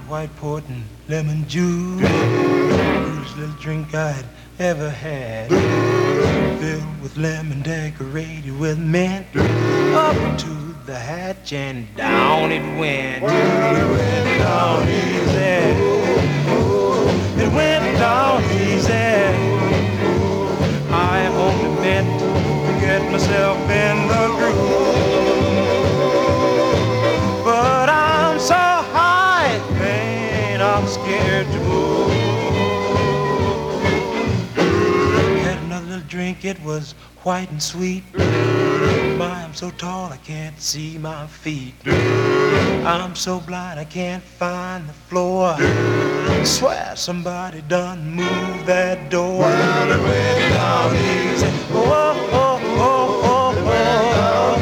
white port and lemon juice. First little drink I'd ever had. Filled with lemon, decorated with mint. Up to the hatch and down it went. It went down easy. It went down easy. I only meant to get myself in the groove. But I'm so high, man, I'm scared to move. Had another little drink, it was white and sweet. My, I'm so tall I can't see my feet. I'm so blind I can't find the floor. Swear somebody done moved that door. Well, it went down easy. Oh, oh, oh, oh, oh.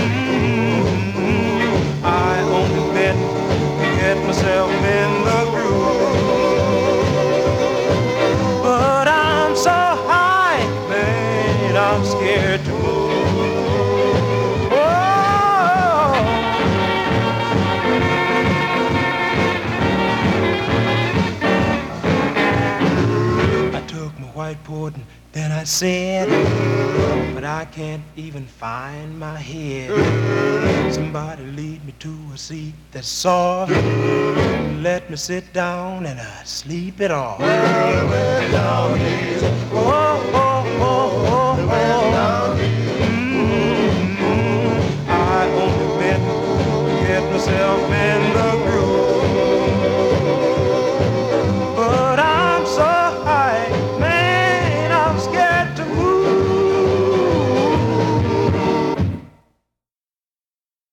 I only meant to get myself in the groove. But I'm so high, man, I'm scared to move. White port and then I said, but I can't even find my head. Somebody lead me to a seat that's soft. Let me sit down and sleep it off. Well, down easy. Oh, oh, oh, oh, oh.